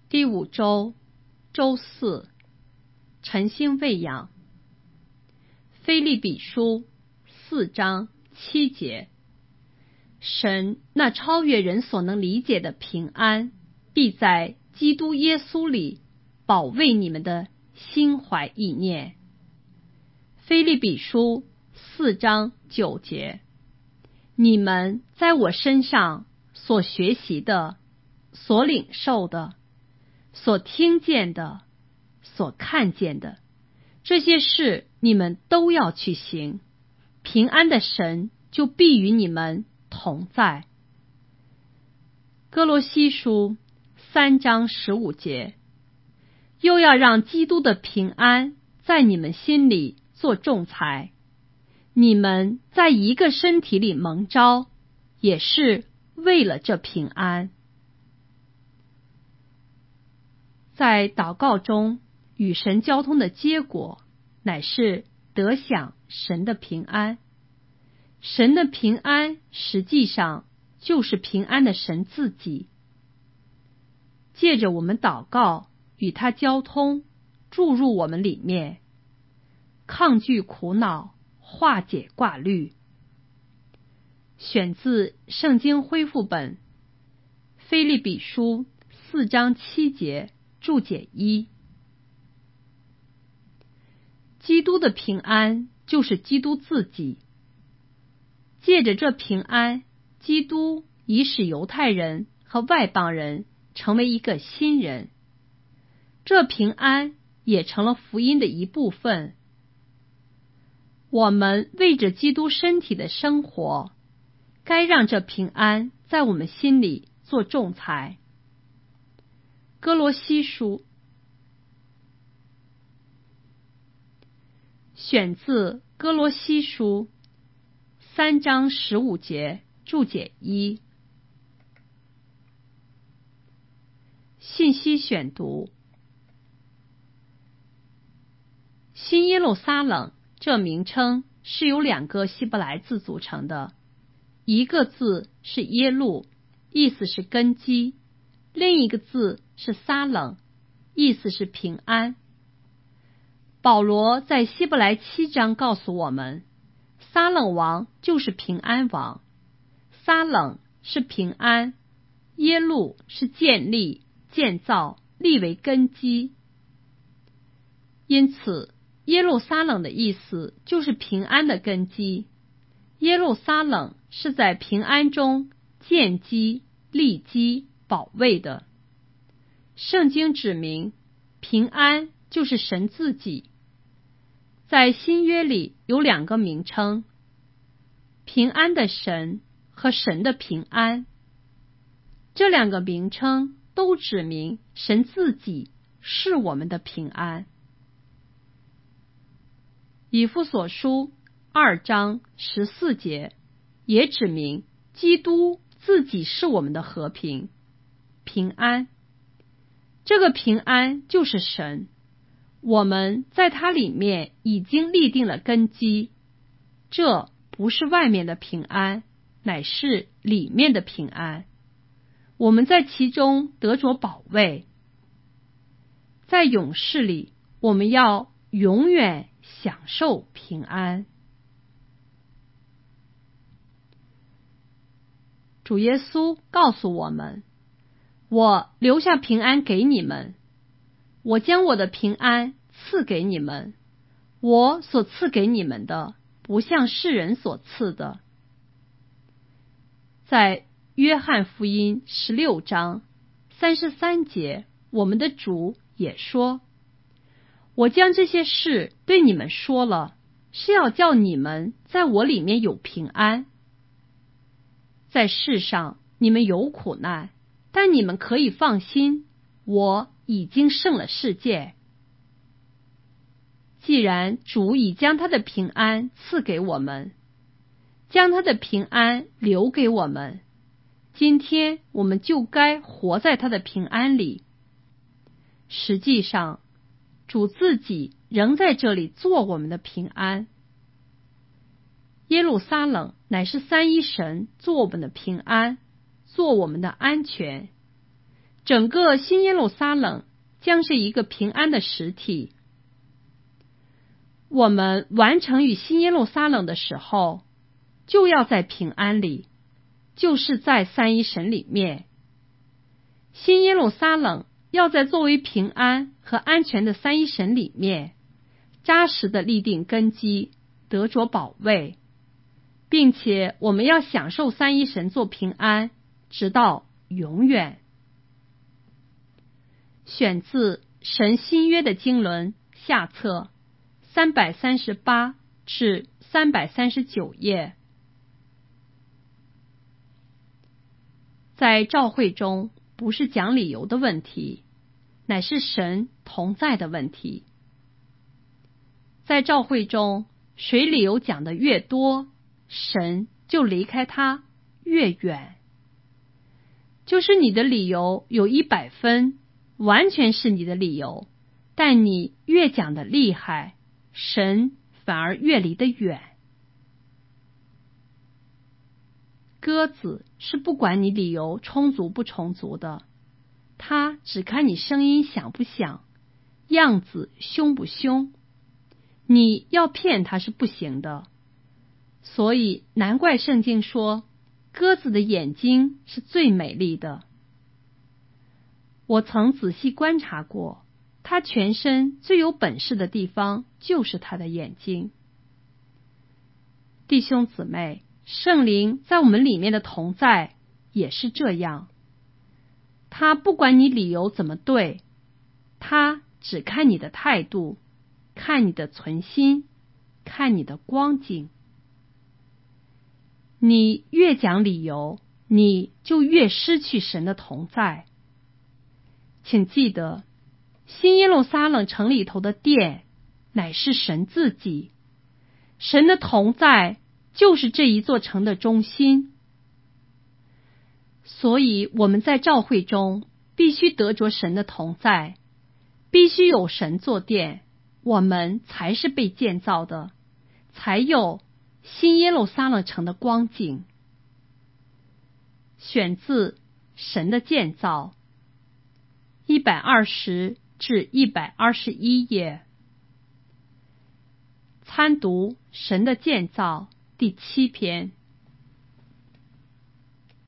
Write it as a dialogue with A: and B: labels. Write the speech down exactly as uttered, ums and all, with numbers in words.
A: 第五周，周四，晨星喂养。腓立比书四章七节，神那超越人所能理解的平安，必在基督耶稣里保卫你们的心怀意念。腓立比书四章九节，你们在我身上所学习的、所领受的、所听见的、所看见的，这些事你们都要去行，平安的神就必与你们同在。哥罗西书三章十五节，又要让基督的平安在你们心里做仲裁，你们在一个身体里蒙召，也是为了这平安。在祷告中与神交通的结果，乃是得享神的平安。神的平安实际上就是平安的神自己。借着我们祷告与他交通，注入我们里面，抗拒苦恼，化解挂虑。选自圣经恢复本腓立比书四章七节注解一。基督的平安就是基督自己。借着这平安，基督已使犹太人和外邦人成为一个新人。这平安也成了福音的一部分。我们为着基督身体的生活，该让这平安在我们心里做仲裁。哥罗西书，选自哥罗西书三章十五节注解一。信息选读。新耶路撒冷这名称是由两个希伯来字组成的，一个字是耶路，意思是根基；另一个字是撒冷，意思是平安。保罗在希伯来七章告诉我们，撒冷王就是平安王，撒冷是平安，耶路是建立、建造、立为根基。因此耶路撒冷的意思就是平安的根基。耶路撒冷是在平安中建基、立基、保卫的。圣经指明，平安就是神自己。在新约里有两个名称，平安的神和神的平安。这两个名称都指明神自己是我们的平安。以弗所书二章十四节也指明基督自己是我们的和平、平安。这个平安就是神，我们在它里面已经立定了根基。这不是外面的平安，乃是里面的平安。我们在其中得着保卫。在永世里，我们要永远享受平安。主耶稣告诉我们，我留下平安给你们，我将我的平安赐给你们，我所赐给你们的，不像世人所赐的。在约翰福音十六章三十三节，我们的主也说，我将这些事对你们说了，是要叫你们在我里面有平安。在世上你们有苦难，但你们可以放心，我已经胜了世界。既然主已将他的平安赐给我们，将他的平安留给我们，今天我们就该活在他的平安里。实际上，主自己仍在这里做我们的平安。耶路撒冷乃是三一神做我们的平安，做我们的安全。 整个新耶路撒冷将是一个平安的实体。我们完成与新耶路撒冷的时候，就要在平安里，就是在三一神里面。新耶路撒冷要在作为平安和安全的三一神里面，扎实的立定根基，得着保卫，并且我们要享受三一神做平安，直到永远。选自神新约的经纶下册三百三十八至三百三十九页。在召会中，不是讲理由的问题，乃是神同在的问题。在召会中，谁理由讲得越多，神就离开他越远。就是你的理由有一百分，完全是你的理由，但你越讲得厉害，神反而越离得远。鸽子是不管你理由充足不充足的，它只看你声音响不响，样子凶不凶。你要骗它是不行的，所以难怪圣经说，鸽子的眼睛是最美丽的。我曾仔细观察过，它全身最有本事的地方就是它的眼睛。弟兄姊妹，圣灵在我们里面的同在也是这样，他不管你理由怎么对，他只看你的态度，看你的存心，看你的光景。你越讲理由，你就越失去神的同在。请记得，新耶路撒冷城里头的殿乃是神自己，神的同在就是这一座城的中心。所以我们在召会中必须得着神的同在，必须有神作殿，我们才是被建造的，才有新耶路撒冷城的光景。选自神的建造一百二十至一百二十一页。参读神的建造第七篇。